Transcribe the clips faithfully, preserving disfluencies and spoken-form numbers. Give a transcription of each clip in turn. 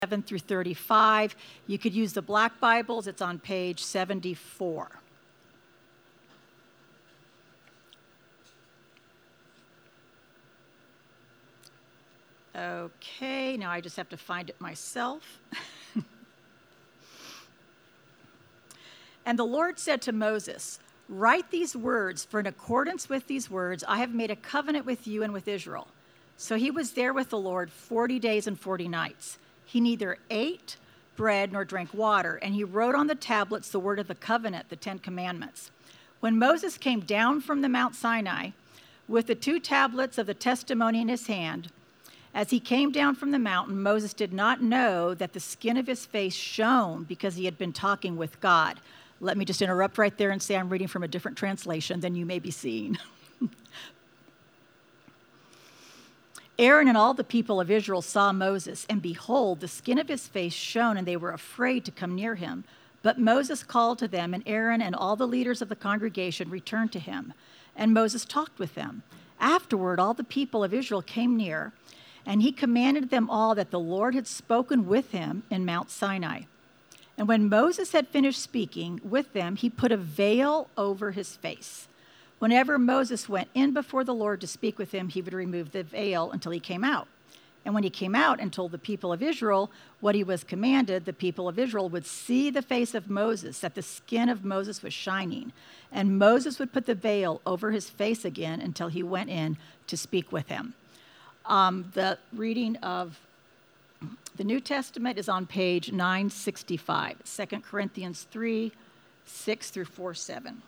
seven through thirty-five. You could use the Black Bibles. It's on page seventy-four. Okay, now I just have to find it myself. And the Lord said to Moses, "Write these words, for in accordance with these words I have made a covenant with you and with Israel." So he was there with the Lord forty days and forty nights. He neither ate bread nor drank water, and he wrote on the tablets the word of the covenant, the Ten Commandments. When Moses came down from the Mount Sinai with the two tablets of the testimony in his hand, as he came down from the mountain, Moses did not know that the skin of his face shone because he had been talking with God. Let me just interrupt right there and say I'm reading from a different translation than you may be seeing. Aaron and all the people of Israel saw Moses, and behold, the skin of his face shone, and they were afraid to come near him. But Moses called to them, and Aaron and all the leaders of the congregation returned to him. And Moses talked with them. Afterward, all the people of Israel came near, and he commanded them all that the Lord had spoken with him in Mount Sinai. And when Moses had finished speaking with them, he put a veil over his face. Whenever Moses went in before the Lord to speak with him, he would remove the veil until he came out. And when he came out and told the people of Israel what he was commanded, the people of Israel would see the face of Moses, that the skin of Moses was shining. And Moses would put the veil over his face again until he went in to speak with him. Um, the reading of the New Testament is on page nine sixty-five, Second Corinthians three, six through four, seven.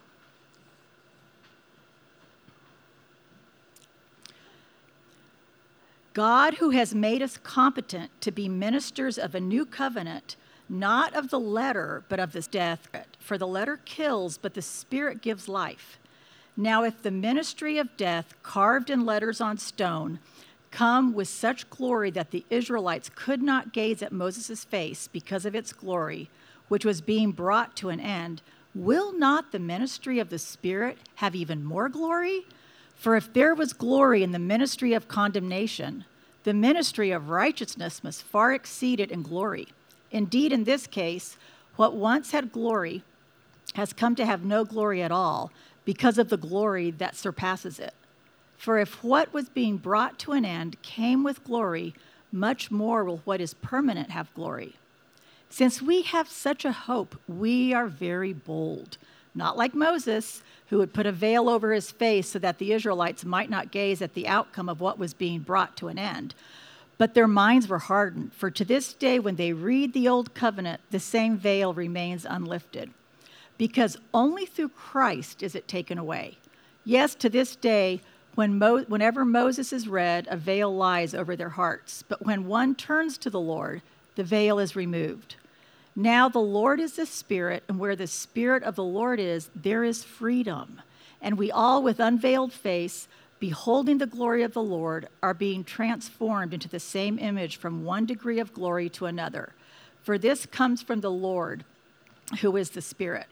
God, who has made us competent to be ministers of a new covenant, not of the letter, but of the death. For the letter kills, but the Spirit gives life. Now, if the ministry of death, carved in letters on stone, come with such glory that the Israelites could not gaze at Moses' face because of its glory, which was being brought to an end, will not the ministry of the Spirit have even more glory? For if there was glory in the ministry of condemnation, the ministry of righteousness must far exceed it in glory. Indeed, in this case, what once had glory has come to have no glory at all because of the glory that surpasses it. For if what was being brought to an end came with glory, much more will what is permanent have glory. Since we have such a hope, we are very bold. Not like Moses, who would put a veil over his face so that the Israelites might not gaze at the outcome of what was being brought to an end. But their minds were hardened, for to this day when they read the Old Covenant, the same veil remains unlifted. Because only through Christ is it taken away. Yes, to this day, when Mo- whenever Moses is read, a veil lies over their hearts. But when one turns to the Lord, the veil is removed. Now the Lord is the Spirit, and where the Spirit of the Lord is, there is freedom. And we all, with unveiled face, beholding the glory of the Lord, are being transformed into the same image from one degree of glory to another. For this comes from the Lord, who is the Spirit.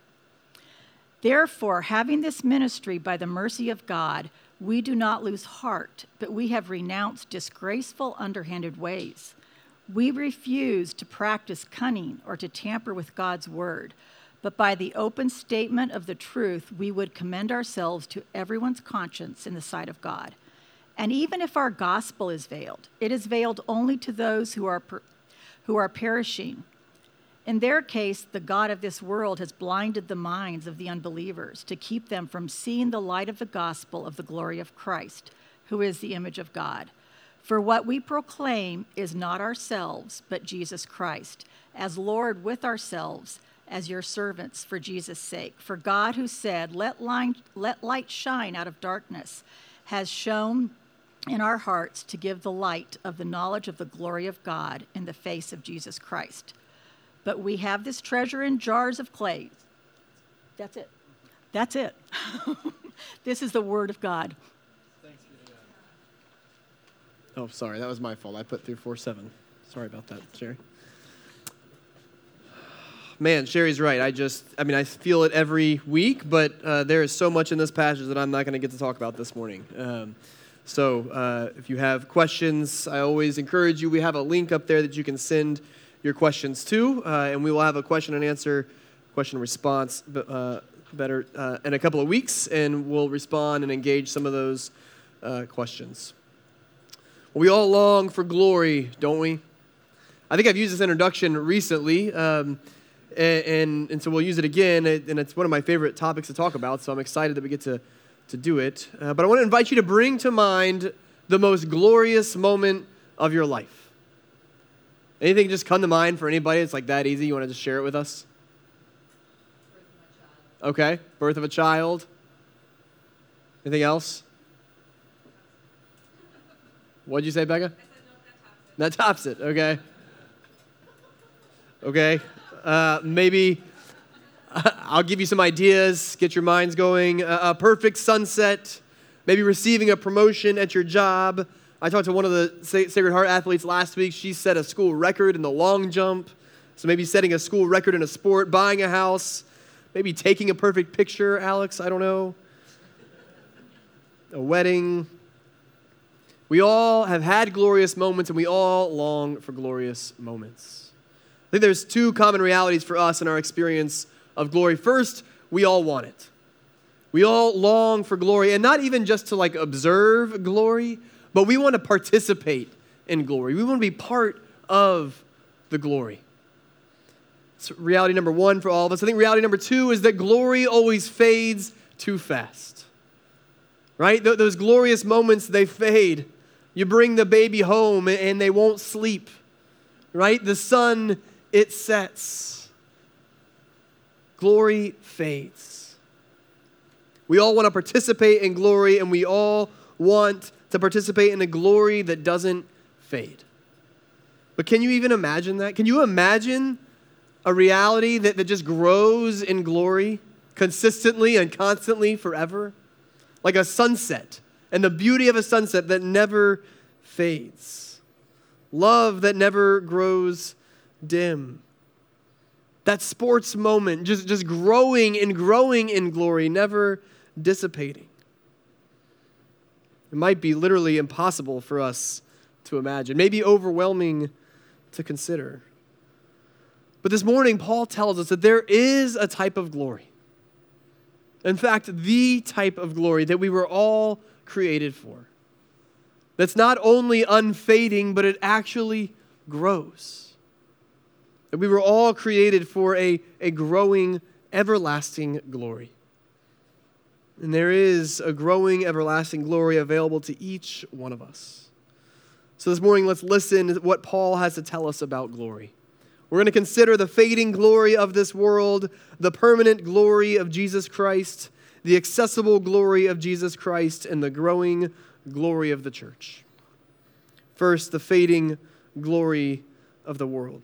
Therefore, having this ministry by the mercy of God, we do not lose heart, but we have renounced disgraceful, underhanded ways. We refuse to practice cunning or to tamper with God's word, but by the open statement of the truth, we would commend ourselves to everyone's conscience in the sight of God. And even if our gospel is veiled, it is veiled only to those who are per- who are perishing. In their case, the God of this world has blinded the minds of the unbelievers to keep them from seeing the light of the gospel of the glory of Christ, who is the image of God. For what we proclaim is not ourselves, but Jesus Christ, as Lord with ourselves, as your servants for Jesus' sake. For God, who said, let light, let light shine out of darkness, has shone in our hearts to give the light of the knowledge of the glory of God in the face of Jesus Christ. But we have this treasure in jars of clay. That's it. That's it. This is the word of God. Oh, sorry, that was my fault. I put through four seven. Sorry about that, Sherry. Man, Sherry's right. I just, I mean, I feel it every week, but uh, there is so much in this passage that I'm not going to get to talk about this morning. Um, so uh, if you have questions, I always encourage you. We have a link up there that you can send your questions too, uh, and we will have a question and answer, question and response uh, better uh, in a couple of weeks, and we'll respond and engage some of those uh, questions. We all long for glory, don't we? I think I've used this introduction recently, um, and, and, and so we'll use it again, and it's one of my favorite topics to talk about, so I'm excited that we get to, to do it. Uh, but I want to invite you to bring to mind the most glorious moment of your life. Anything just come to mind for anybody? It's like that easy. You want to just share it with us? Birth of a child. Okay, birth of a child. Anything else? What'd you say, Becca? I said, no, that tops it. That tops it, okay. Okay, uh, maybe I'll give you some ideas, get your minds going. Uh, a perfect sunset, maybe receiving a promotion at your job. I talked to one of the Sacred Heart athletes last week. She set a school record in the long jump. So maybe setting a school record in a sport, buying a house, maybe taking a perfect picture, Alex, I don't know. A wedding. We all have had glorious moments, and we all long for glorious moments. I think there's two common realities for us in our experience of glory. First, we all want it. We all long for glory, and not even just to like observe glory, but we want to participate in glory. We want to be part of the glory. It's reality number one for all of us. I think reality number two is that glory always fades too fast. Right? Th- those glorious moments, they fade. You bring the baby home and they won't sleep. Right? The sun, it sets. Glory fades. We all want to participate in glory, and we all want to participate in a glory that doesn't fade. But can you even imagine that? Can you imagine a reality that, that just grows in glory consistently and constantly forever? Like a sunset, and the beauty of a sunset that never fades. Love that never grows dim. That sports moment, just, just growing and growing in glory, never dissipating. It might be literally impossible for us to imagine, maybe overwhelming to consider. But this morning, Paul tells us that there is a type of glory. In fact, the type of glory that we were all created for. That's not only unfading, but it actually grows. That we were all created for a, a growing, everlasting glory. And there is a growing, everlasting glory available to each one of us. So this morning, let's listen to what Paul has to tell us about glory. We're going to consider the fading glory of this world, the permanent glory of Jesus Christ, the accessible glory of Jesus Christ, and the growing glory of the church. First, the fading glory of the world.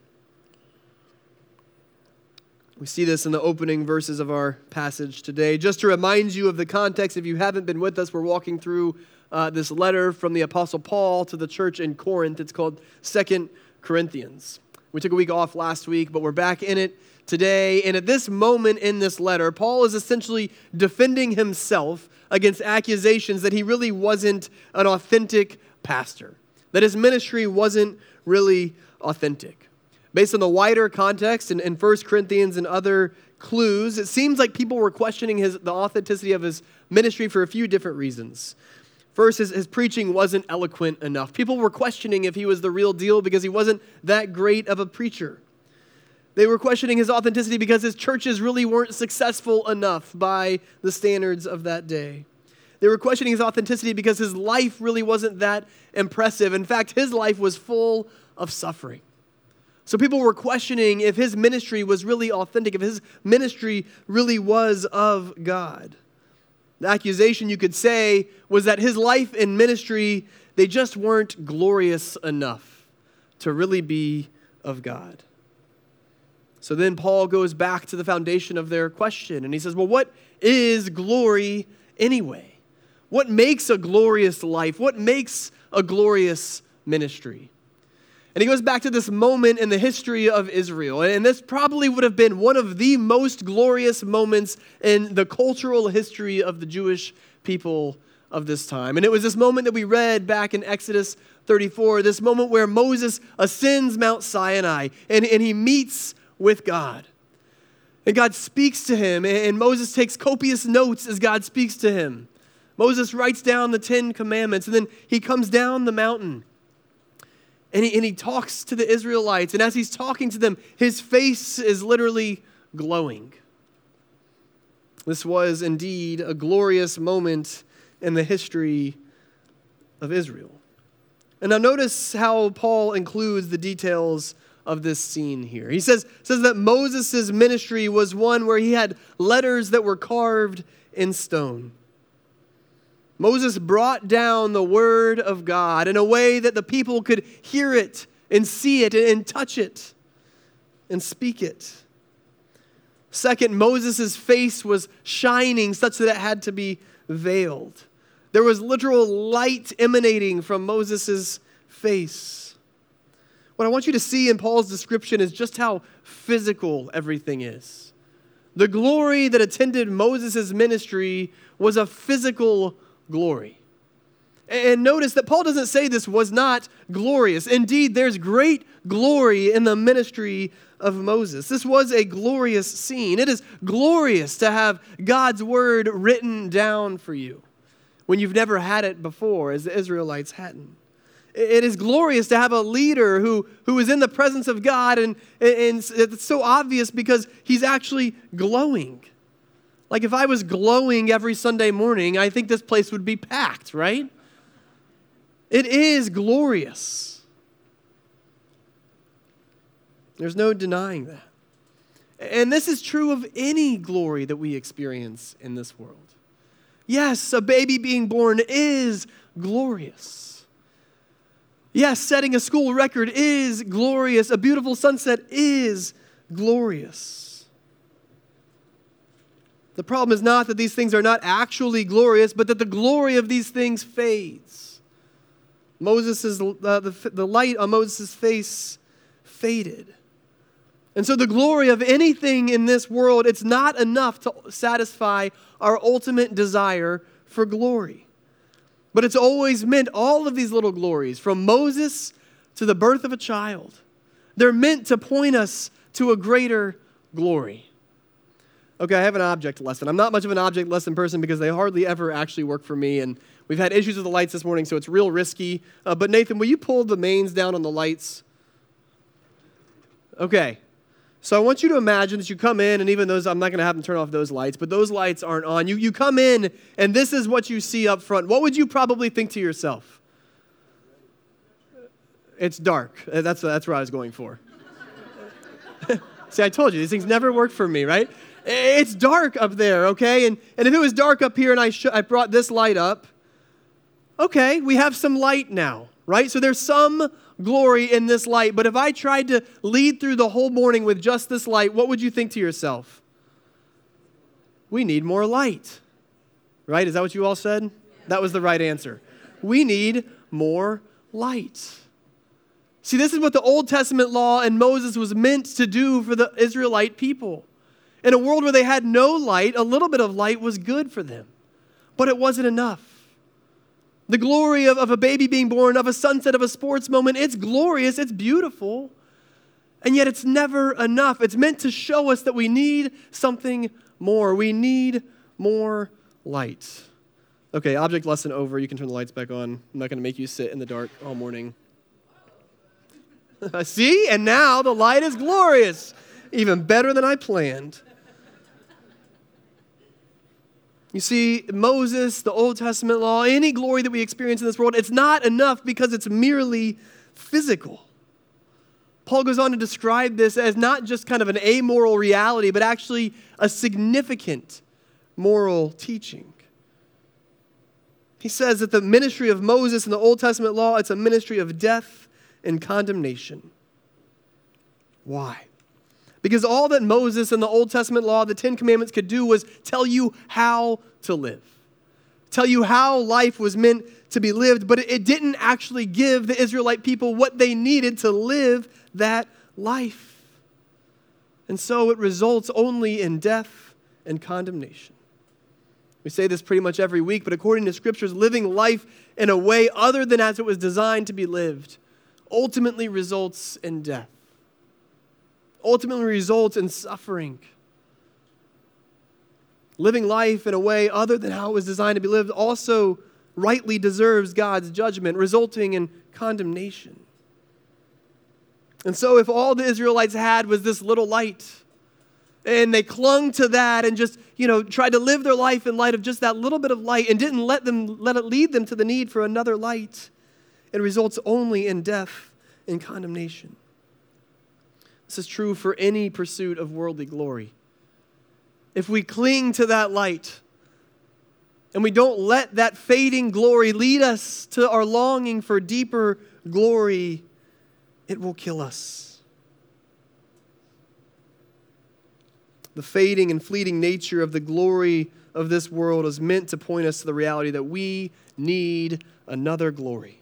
We see this in the opening verses of our passage today. Just to remind you of the context, if you haven't been with us, we're walking through uh, this letter from the Apostle Paul to the church in Corinth. It's called Second Corinthians. We took a week off last week, but we're back in it today. And at this moment in this letter, Paul is essentially defending himself against accusations that he really wasn't an authentic pastor, that his ministry wasn't really authentic. Based on the wider context in, in First Corinthians and other clues, it seems like people were questioning his, the authenticity of his ministry for a few different reasons. First, his, his preaching wasn't eloquent enough. People were questioning if he was the real deal because he wasn't that great of a preacher. They were questioning his authenticity because his churches really weren't successful enough by the standards of that day. They were questioning his authenticity because his life really wasn't that impressive. In fact, his life was full of suffering. So people were questioning if his ministry was really authentic, if his ministry really was of God. The accusation, you could say, was that his life and ministry, they just weren't glorious enough to really be of God. So then Paul goes back to the foundation of their question, and he says, well, what is glory anyway? What makes a glorious life? What makes a glorious ministry? And he goes back to this moment in the history of Israel. And this probably would have been one of the most glorious moments in the cultural history of the Jewish people of this time. And it was this moment that we read back in Exodus thirty-four, this moment where Moses ascends Mount Sinai and, and he meets with God. And God speaks to him, and Moses takes copious notes as God speaks to him. Moses writes down the Ten Commandments, and then he comes down the mountain. And he, and he talks to the Israelites. And as he's talking to them, his face is literally glowing. This was indeed a glorious moment in the history of Israel. And now notice how Paul includes the details of this scene here. He says, says that Moses' ministry was one where he had letters that were carved in stone. Moses brought down the word of God in a way that the people could hear it and see it and touch it and speak it. Second, Moses' face was shining such that it had to be veiled. There was literal light emanating from Moses' face. What I want you to see in Paul's description is just how physical everything is. The glory that attended Moses' ministry was a physical glory. And notice that Paul doesn't say this was not glorious. Indeed, there's great glory in the ministry of Moses. This was a glorious scene. It is glorious to have God's word written down for you when you've never had it before, as the Israelites hadn't. It is glorious to have a leader who, who is in the presence of God, and, and it's so obvious because he's actually glowing. Like if I was glowing every Sunday morning, I think this place would be packed, right? It is glorious. There's no denying that. And this is true of any glory that we experience in this world. Yes, a baby being born is glorious. Yes, setting a school record is glorious. A beautiful sunset is glorious. The problem is not that these things are not actually glorious, but that the glory of these things fades. Moses's uh, the, the light on Moses' face faded. And so the glory of anything in this world, it's not enough to satisfy our ultimate desire for glory. But it's always meant, all of these little glories, from Moses to the birth of a child, they're meant to point us to a greater glory. Okay, I have an object lesson. I'm not much of an object lesson person because they hardly ever actually work for me, and we've had issues with the lights this morning, so it's real risky. Uh, but Nathan, will you pull the mains down on the lights? Okay. So I want you to imagine that you come in, and even those, I'm not going to have them turn off those lights, but those lights aren't on. You, you come in, and this is what you see up front. What would you probably think to yourself? It's dark. That's, that's where I was going for. See, I told you, these things never work for me, right? It's dark up there, okay? And, and if it was dark up here and I, sh- I brought this light up, okay, we have some light now, right? So there's some glory in this light. But if I tried to lead through the whole morning with just this light, what would you think to yourself? We need more light, right? Is that what you all said? That was the right answer. We need more light. See, this is what the Old Testament law and Moses was meant to do for the Israelite people. In a world where they had no light, a little bit of light was good for them. But it wasn't enough. The glory of, of a baby being born, of a sunset, of a sports moment, it's glorious, it's beautiful. And yet it's never enough. It's meant to show us that we need something more. We need more light. Okay, object lesson over. You can turn the lights back on. I'm not going to make you sit in the dark all morning. See? And now the light is glorious. Even better than I planned. You see, Moses, the Old Testament law, any glory that we experience in this world, it's not enough because it's merely physical. Paul goes on to describe this as not just kind of an amoral reality, but actually a significant moral teaching. He says that the ministry of Moses in the Old Testament law, it's a ministry of death and condemnation. Why? Because all that Moses and the Old Testament law, the Ten Commandments could do was tell you how to live. Tell you how life was meant to be lived, but it didn't actually give the Israelite people what they needed to live that life. And so it results only in death and condemnation. We say this pretty much every week, but according to Scriptures, living life in a way other than as it was designed to be lived ultimately results in death, ultimately results in suffering. Living life in a way other than how it was designed to be lived also rightly deserves God's judgment, resulting in condemnation. And so if all the Israelites had was this little light, and they clung to that and just, you know, tried to live their life in light of just that little bit of light and didn't let them let it lead them to the need for another light, it results only in death and condemnation. This is true for any pursuit of worldly glory. If we cling to that light and we don't let that fading glory lead us to our longing for deeper glory, it will kill us. The fading and fleeting nature of the glory of this world is meant to point us to the reality that we need another glory.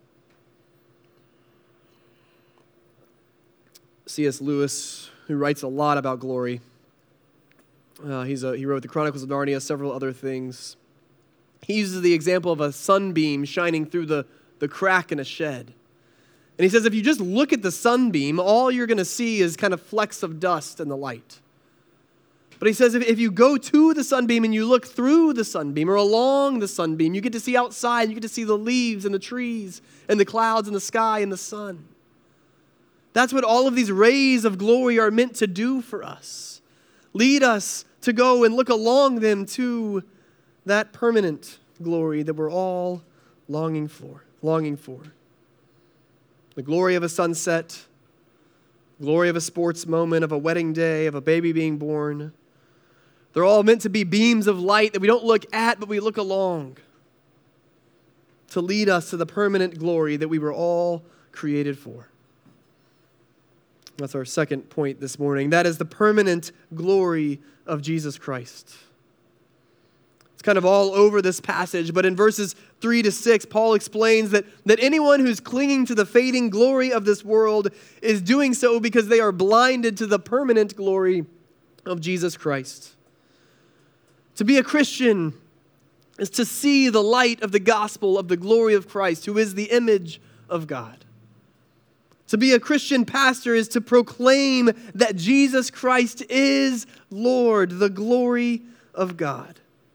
C S Lewis, who writes a lot about glory, uh, he's a, he wrote the Chronicles of Narnia, several other things. He uses the example of a sunbeam shining through the, the crack in a shed. And he says if you just look at the sunbeam, all you're going to see is kind of flecks of dust in the light. But he says if, if you go to the sunbeam and you look through the sunbeam or along the sunbeam, you get to see outside, you get to see the leaves and the trees and the clouds and the sky and the sun. That's what all of these rays of glory are meant to do for us. Lead us to go and look along them to that permanent glory that we're all longing for, longing for. The glory of a sunset, glory of a sports moment, of a wedding day, of a baby being born. They're all meant to be beams of light that we don't look at, but we look along to lead us to the permanent glory that we were all created for. That's our second point this morning. That is the permanent glory of Jesus Christ. It's kind of all over this passage, but in verses three to six, Paul explains that, that anyone who's clinging to the fading glory of this world is doing so because they are blinded to the permanent glory of Jesus Christ. To be a Christian is to see the light of the gospel of the glory of Christ, who is the image of God. To be a Christian pastor is to proclaim that Jesus Christ is Lord, the glory of God.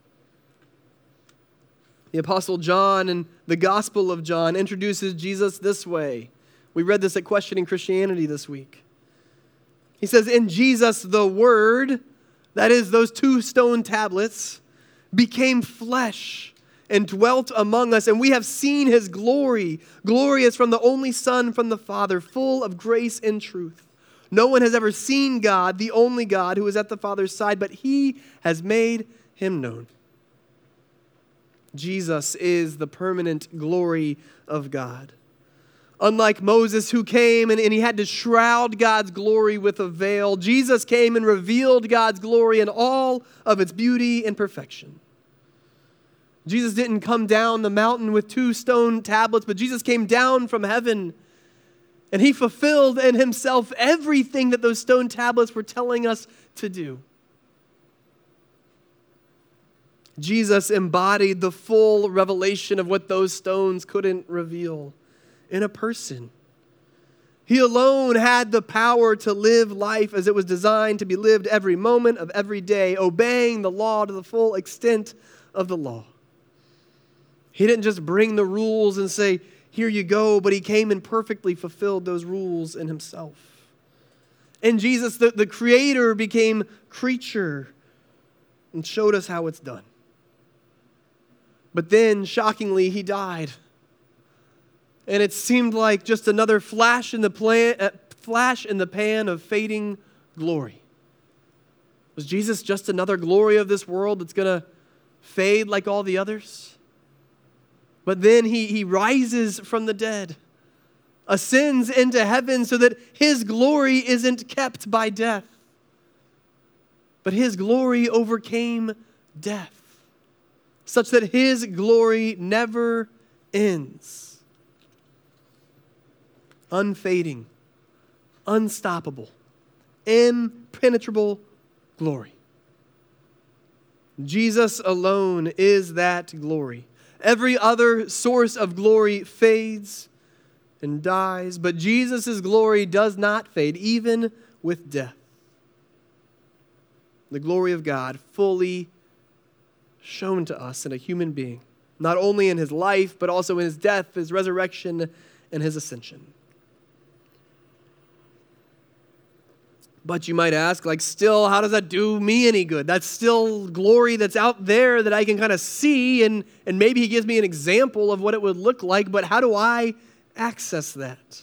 The Apostle John in the Gospel of John introduces Jesus this way. We read this at Questioning Christianity this week. He says, in Jesus the Word, that is those two stone tablets, became flesh and dwelt among us, and we have seen his glory. Glory is from the only Son from the Father, full of grace and truth. No one has ever seen God, the only God who is at the Father's side, but he has made him known. Jesus is the permanent glory of God. Unlike Moses, who came and, and he had to shroud God's glory with a veil, Jesus came and revealed God's glory in all of its beauty and perfection. Jesus didn't come down the mountain with two stone tablets, but Jesus came down from heaven, and he fulfilled in himself everything that those stone tablets were telling us to do. Jesus embodied the full revelation of what those stones couldn't reveal in a person. He alone had the power to live life as it was designed to be lived every moment of every day, obeying the law to the full extent of the law. He didn't just bring the rules and say, here you go, but he came and perfectly fulfilled those rules in himself. And Jesus, the, the Creator, became creature and showed us how it's done. But then, shockingly, he died. And it seemed like just another flash in the plan, uh, flash in the pan of fading glory. Was Jesus just another glory of this world that's going to fade like all the others? But then he, he rises from the dead, ascends into heaven so that his glory isn't kept by death. But his glory overcame death, such that his glory never ends. Unfading, unstoppable, impenetrable glory. Jesus alone is that glory. Every other source of glory fades and dies, but Jesus' glory does not fade, even with death. The glory of God fully shown to us in a human being, not only in his life, but also in his death, his resurrection, and his ascension. But you might ask, like, still, how does that do me any good? That's still glory that's out there that I can kind of see, and, and maybe he gives me an example of what it would look like, but how do I access that?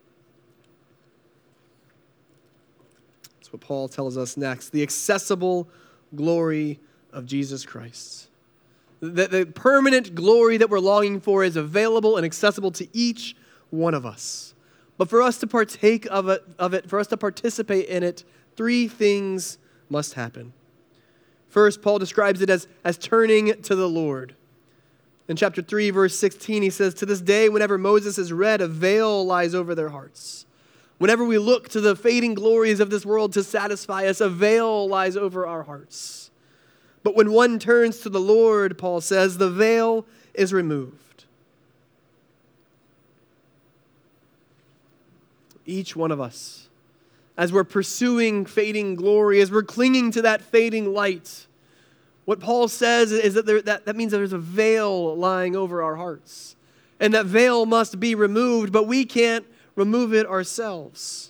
That's what Paul tells us next. The accessible glory of Jesus Christ. The, the permanent glory that we're longing for is available and accessible to each one of us. But for us to partake of it, of it, for us to participate in it, three things must happen. First, Paul describes it as, as turning to the Lord. In chapter three, verse sixteen, he says, "To this day, whenever Moses is read, a veil lies over their hearts. Whenever we look to the fading glories of this world to satisfy us, a veil lies over our hearts. But when one turns to the Lord," Paul says, "the veil is removed." Each one of us, as we're pursuing fading glory, as we're clinging to that fading light, what Paul says is that, there, that that means that there's a veil lying over our hearts. And that veil must be removed, but we can't remove it ourselves.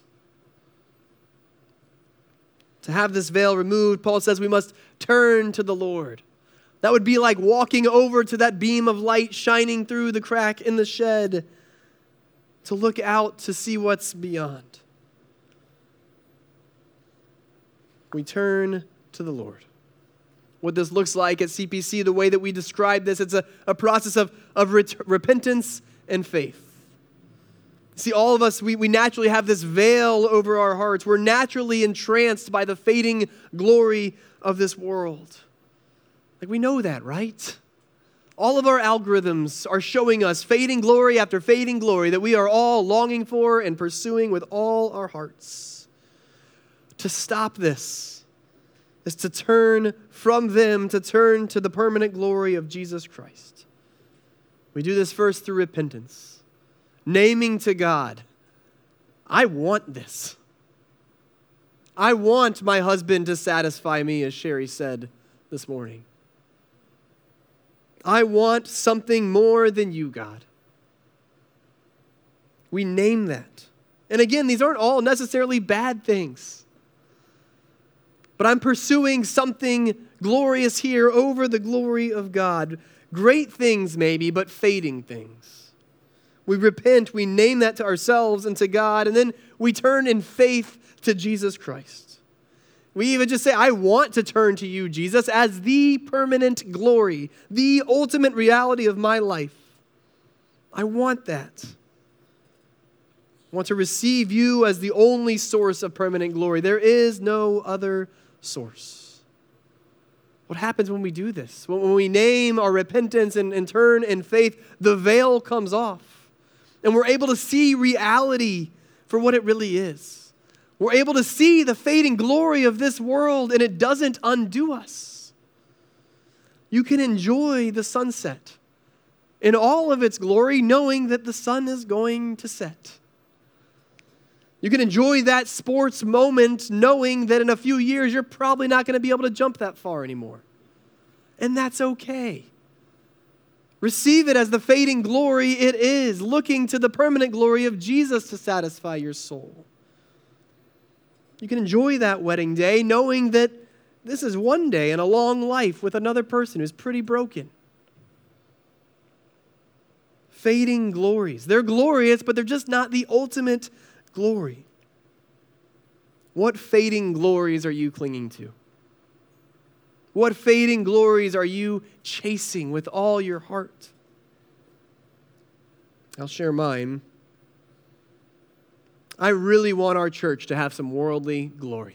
To have this veil removed, Paul says we must turn to the Lord. That would be like walking over to that beam of light shining through the crack in the shed to look out to see what's beyond. We turn to the Lord. What this looks like at C P C, the way that we describe this, it's a, a process of, of ret- repentance and faith. See, all of us, we, we naturally have this veil over our hearts. We're naturally entranced by the fading glory of this world. Like, we know that, right? All of our algorithms are showing us fading glory after fading glory that we are all longing for and pursuing with all our hearts. To stop this is to turn from them, to turn to the permanent glory of Jesus Christ. We do this first through repentance, naming to God, I want this. I want my husband to satisfy me, as Sherry said this morning. I want something more than you, God. We name that. And again, these aren't all necessarily bad things. But I'm pursuing something glorious here over the glory of God. Great things maybe, but fading things. We repent, we name that to ourselves and to God, and then we turn in faith to Jesus Christ. We even just say, I want to turn to you, Jesus, as the permanent glory, the ultimate reality of my life. I want that. I want to receive you as the only source of permanent glory. There is no other source. What happens when we do this? When we name our repentance and, and turn in faith, the veil comes off. And we're able to see reality for what it really is. We're able to see the fading glory of this world, and it doesn't undo us. You can enjoy the sunset in all of its glory, knowing that the sun is going to set. You can enjoy that sports moment, knowing that in a few years, you're probably not going to be able to jump that far anymore. And that's okay. Receive it as the fading glory it is, looking to the permanent glory of Jesus to satisfy your soul. You can enjoy that wedding day knowing that this is one day in a long life with another person who's pretty broken. Fading glories. They're glorious, but they're just not the ultimate glory. What fading glories are you clinging to? What fading glories are you chasing with all your heart? I'll share mine. I really want our church to have some worldly glory.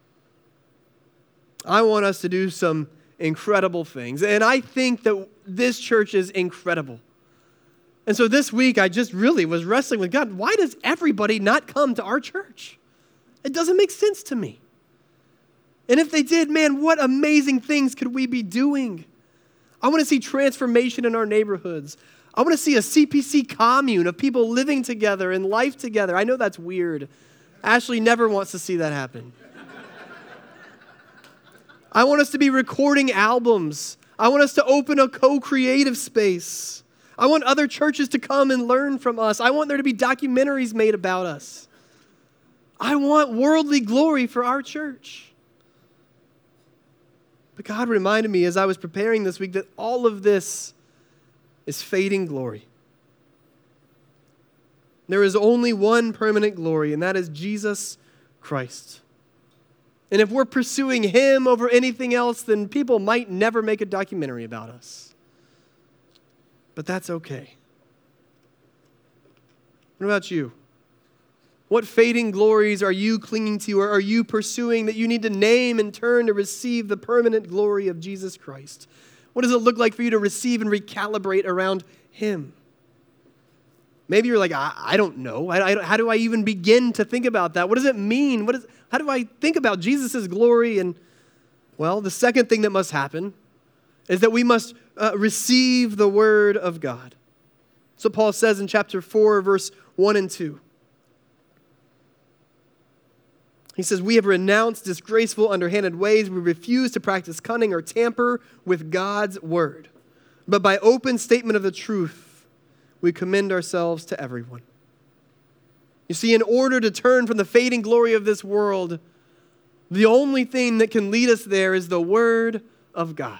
I want us to do some incredible things. And I think that this church is incredible. And so this week, I just really was wrestling with God. Why does everybody not come to our church? It doesn't make sense to me. And if they did, man, what amazing things could we be doing? I want to see transformation in our neighborhoods. I want to see a C P C commune of people living together and life together. I know that's weird. Ashley never wants to see that happen. I want us to be recording albums. I want us to open a co-creative space. I want other churches to come and learn from us. I want there to be documentaries made about us. I want worldly glory for our church. But God reminded me as I was preparing this week that all of this is fading glory. There is only one permanent glory, and that is Jesus Christ. And if we're pursuing Him over anything else, then people might never make a documentary about us. But that's okay. What about you? What fading glories are you clinging to, or are you pursuing that you need to name and turn to receive the permanent glory of Jesus Christ? What does it look like for you to receive and recalibrate around Him? Maybe you're like, I, I don't know. I, I, how do I even begin to think about that? What does it mean? What is, how do I think about Jesus' glory? And, well, the second thing that must happen is that we must uh, receive the Word of God. So Paul says in chapter four, verse one and two. He says, we have renounced disgraceful, underhanded ways. We refuse to practice cunning or tamper with God's word. But by open statement of the truth, we commend ourselves to everyone. You see, in order to turn from the fading glory of this world, the only thing that can lead us there is the word of God.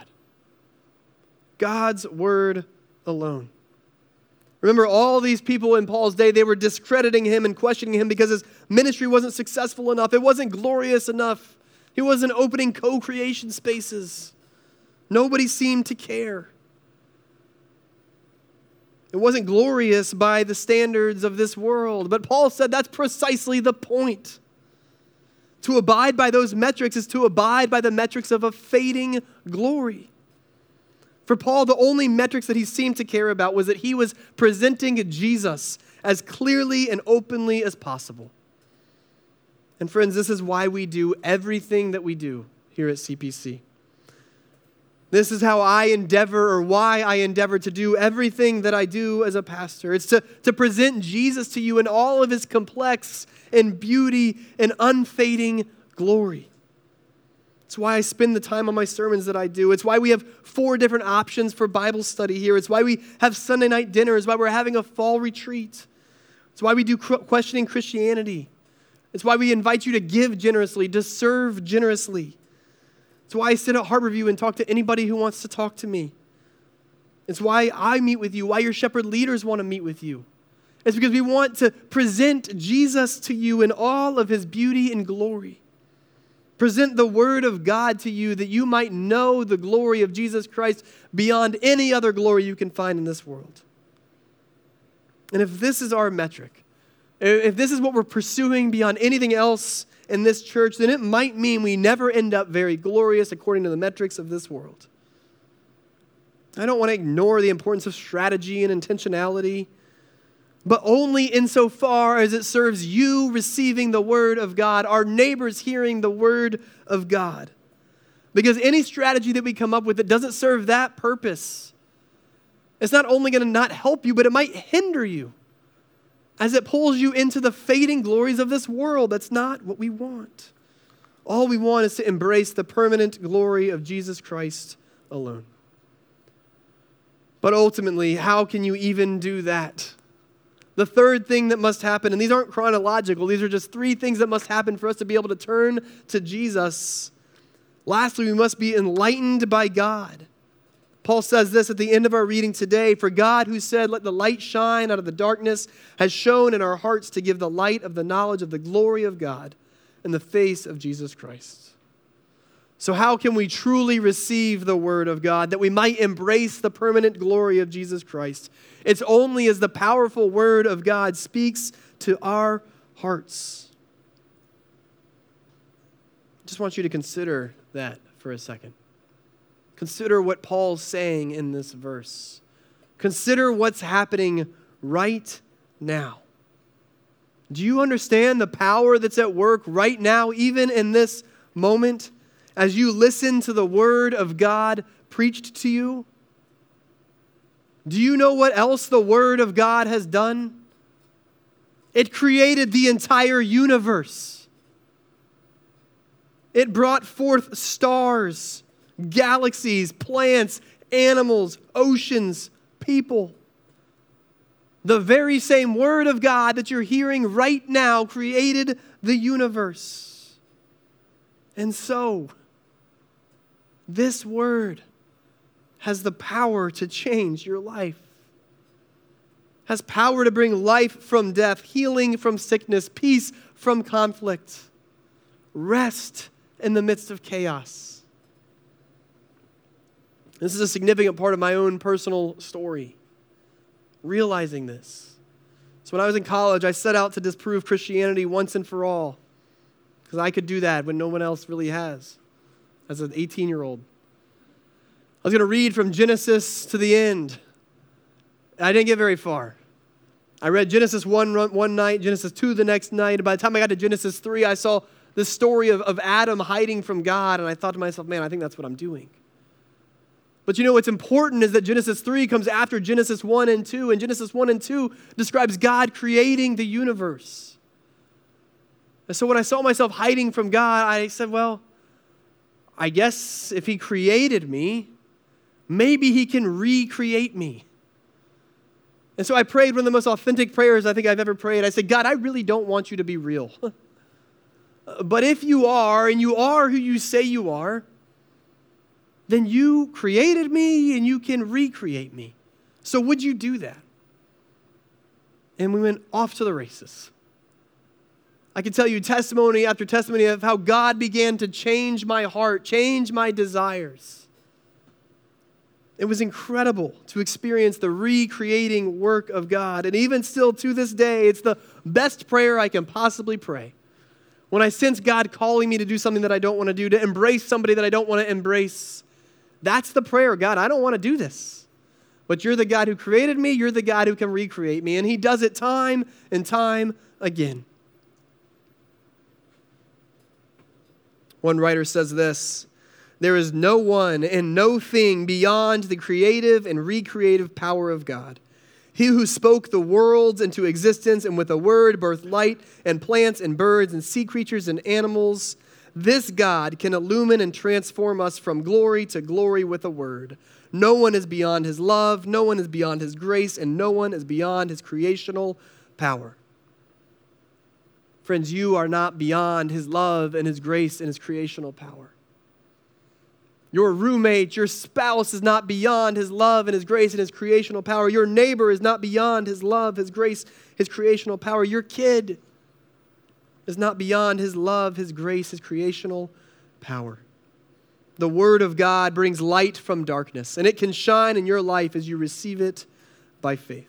God's word alone. Remember, all these people in Paul's day, they were discrediting him and questioning him because his ministry wasn't successful enough. It wasn't glorious enough. He wasn't opening co-creation spaces. Nobody seemed to care. It wasn't glorious by the standards of this world. But Paul said that's precisely the point. To abide by those metrics is to abide by the metrics of a fading glory. For Paul, the only metrics that he seemed to care about was that he was presenting Jesus as clearly and openly as possible. And friends, this is why we do everything that we do here at C P C. This is how I endeavor, or why I endeavor to do everything that I do as a pastor. It's to, to present Jesus to you in all of his complex and beauty and unfading glory. It's why I spend the time on my sermons that I do. It's why we have four different options for Bible study here. It's why we have Sunday night dinners, why we're having a fall retreat. It's why we do Questioning Christianity. It's why we invite you to give generously, to serve generously. It's why I sit at Harborview and talk to anybody who wants to talk to me. It's why I meet with you, why your shepherd leaders want to meet with you. It's because we want to present Jesus to you in all of his beauty and glory. Present the word of God to you that you might know the glory of Jesus Christ beyond any other glory you can find in this world. And if this is our metric, if this is what we're pursuing beyond anything else in this church, then it might mean we never end up very glorious according to the metrics of this world. I don't want to ignore the importance of strategy and intentionality, but only insofar as it serves you receiving the word of God, our neighbors hearing the word of God. Because any strategy that we come up with that doesn't serve that purpose, it's not only going to not help you, but it might hinder you as it pulls you into the fading glories of this world. That's not what we want. All we want is to embrace the permanent glory of Jesus Christ alone. But ultimately, how can you even do that? The third thing that must happen, and these aren't chronological, these are just three things that must happen for us to be able to turn to Jesus. Lastly, we must be enlightened by God. Paul says this at the end of our reading today, for God who said, let the light shine out of the darkness, has shone in our hearts to give the light of the knowledge of the glory of God in the face of Jesus Christ. So how can we truly receive the word of God that we might embrace the permanent glory of Jesus Christ? It's only as the powerful word of God speaks to our hearts. I just want you to consider that for a second. Consider what Paul's saying in this verse. Consider what's happening right now. Do you understand the power that's at work right now, even in this moment? as you listen to the word of God preached to you? Do you know what else the word of God has done? It created the entire universe. It brought forth stars, galaxies, plants, animals, oceans, people. The very same word of God that you're hearing right now created the universe. And so, this word has the power to change your life. Has power to bring life from death, healing from sickness, peace from conflict, rest in the midst of chaos. This is a significant part of my own personal story, realizing this. So when I was in college, I set out to disprove Christianity once and for all, because I could do that when no one else really has, as an eighteen-year-old. I was going to read from Genesis to the end. I didn't get very far. I read Genesis one one night, Genesis two the next night. And by the time I got to Genesis three, I saw the story of, of Adam hiding from God. And I thought to myself, man, I think that's what I'm doing. But you know what's important is that Genesis three comes after Genesis one and two. And Genesis one and two describes God creating the universe. And so when I saw myself hiding from God, I said, well, I guess if he created me, maybe he can recreate me. And so I prayed one of the most authentic prayers I think I've ever prayed. I said, God, I really don't want you to be real. But if you are, and you are who you say you are, then you created me and you can recreate me. So would you do that? And we went off to the races. I can tell you testimony after testimony of how God began to change my heart, change my desires. It was incredible to experience the recreating work of God. And even still to this day, it's the best prayer I can possibly pray. When I sense God calling me to do something that I don't want to do, to embrace somebody that I don't want to embrace, that's the prayer. God, I don't want to do this. But you're the God who created me. You're the God who can recreate me. And he does it time and time again. One writer says this: there is no one and no thing beyond the creative and recreative power of God. He who spoke the worlds into existence and with a word birthed light and plants and birds and sea creatures and animals. This God can illumine and transform us from glory to glory with a word. No one is beyond his love, no one is beyond his grace, and no one is beyond his creational power. Friends, you are not beyond his love and his grace and his creational power. Your roommate, your spouse is not beyond his love and his grace and his creational power. Your neighbor is not beyond his love, his grace, his creational power. Your kid is not beyond his love, his grace, his creational power. The word of God brings light from darkness, and it can shine in your life as you receive it by faith.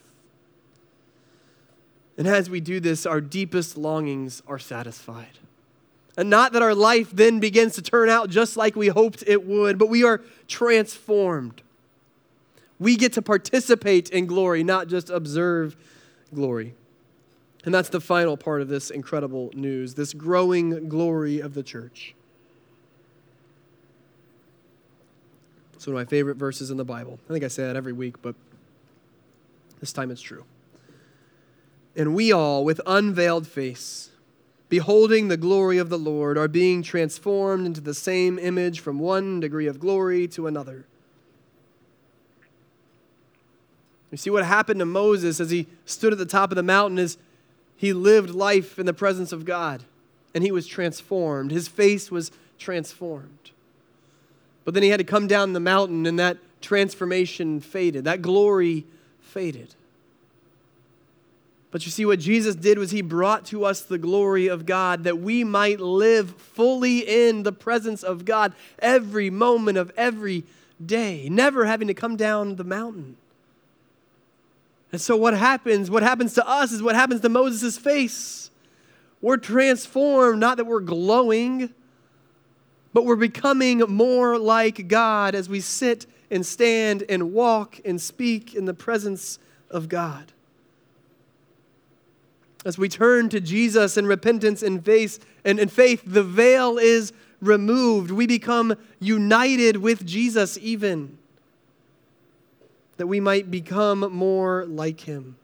And as we do this, our deepest longings are satisfied. And not that our life then begins to turn out just like we hoped it would, but we are transformed. We get to participate in glory, not just observe glory. And that's the final part of this incredible news, this growing glory of the church. It's one of my favorite verses in the Bible. I think I say that every week, but this time it's true. And we all, with unveiled face, beholding the glory of the Lord, are being transformed into the same image from one degree of glory to another. You see what happened to Moses as he stood at the top of the mountain is he lived life in the presence of God, and he was transformed. His face was transformed. But then he had to come down the mountain, and that transformation faded. That glory faded. But you see, what Jesus did was he brought to us the glory of God that we might live fully in the presence of God every moment of every day, never having to come down the mountain. And so what happens, what happens to us is what happens to Moses' face. We're transformed, not that we're glowing, but we're becoming more like God as we sit and stand and walk and speak in the presence of God. As we turn to Jesus in repentance and faith, and in faith, the veil is removed. We become united with Jesus even, that we might become more like him.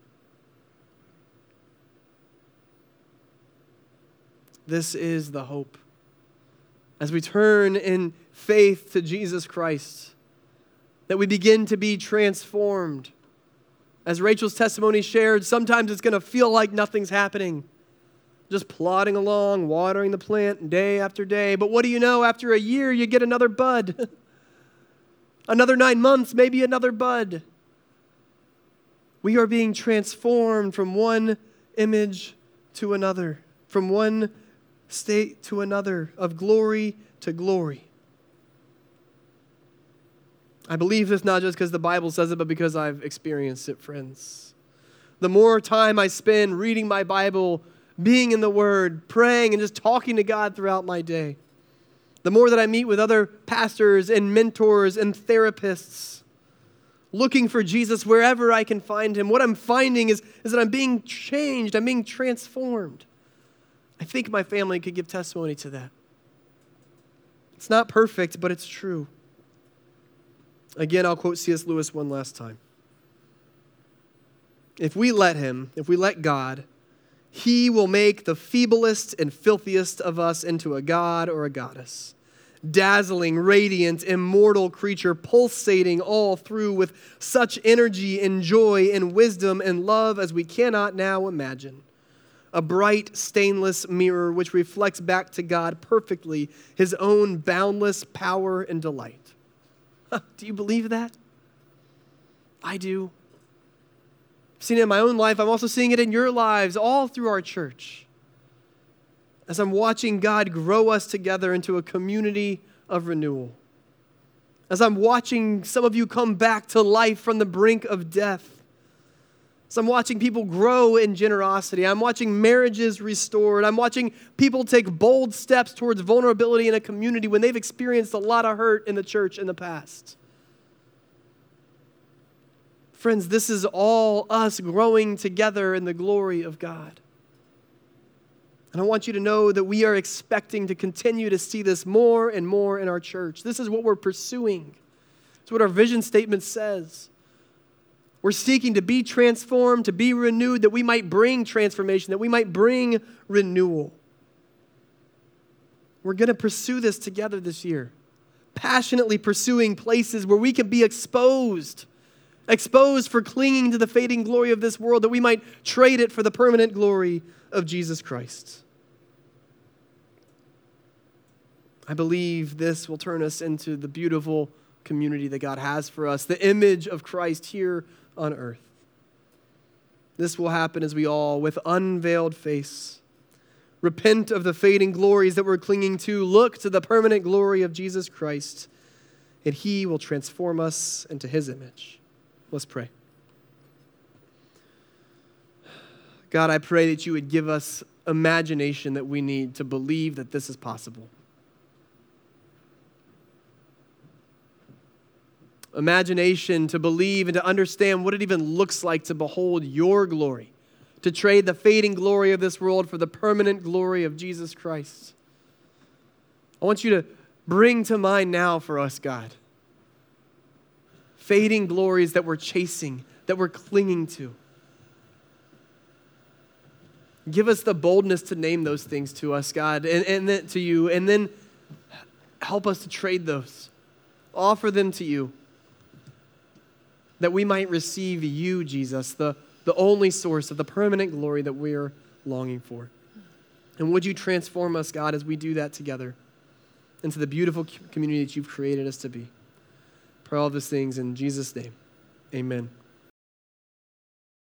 This is the hope. As we turn in faith to Jesus Christ, that we begin to be transformed. As Rachel's testimony shared, sometimes it's going to feel like nothing's happening. Just plodding along, watering the plant day after day. But what do you know? After a year, you get another bud. Another nine months, maybe another bud. We are being transformed from one image to another, from one state to another, of glory to glory. I believe this not just because the Bible says it, but because I've experienced it, friends. The more time I spend reading my Bible, being in the Word, praying, and just talking to God throughout my day, the more that I meet with other pastors and mentors and therapists, looking for Jesus wherever I can find him, what I'm finding is, is that I'm being changed, I'm being transformed. I think my family could give testimony to that. It's not perfect, but it's true. Again, I'll quote C S Lewis one last time. If we let him, if we let God, he will make the feeblest and filthiest of us into a god or a goddess. Dazzling, radiant, immortal creature, pulsating all through with such energy and joy and wisdom and love as we cannot now imagine. A bright, stainless mirror which reflects back to God perfectly his own boundless power and delight. Do you believe that? I do. I've seen it in my own life. I'm also seeing it in your lives, all through our church. As I'm watching God grow us together into a community of renewal. As I'm watching some of you come back to life from the brink of death. So I'm watching people grow in generosity. I'm watching marriages restored. I'm watching people take bold steps towards vulnerability in a community when they've experienced a lot of hurt in the church in the past. Friends, this is all us growing together in the glory of God. And I want you to know that we are expecting to continue to see this more and more in our church. This is what we're pursuing. It's what our vision statement says. We're seeking to be transformed, to be renewed, that we might bring transformation, that we might bring renewal. We're going to pursue this together this year, passionately pursuing places where we can be exposed, exposed for clinging to the fading glory of this world, that we might trade it for the permanent glory of Jesus Christ. I believe this will turn us into the beautiful community that God has for us, the image of Christ here on earth. This will happen as we all, with unveiled face, repent of the fading glories that we're clinging to, look to the permanent glory of Jesus Christ, and he will transform us into his image. Let's pray. God, I pray that you would give us imagination that we need to believe that this is possible. Imagination to believe and to understand what it even looks like to behold your glory, to trade the fading glory of this world for the permanent glory of Jesus Christ. I want you to bring to mind now for us, God, fading glories that we're chasing, that we're clinging to. Give us the boldness to name those things to us, God, and, and then to you, and then help us to trade those. Offer them to you, that we might receive you, Jesus, the, the only source of the permanent glory that we're longing for. And would you transform us, God, as we do that together into the beautiful community that you've created us to be. Pray all these things in Jesus' name. Amen.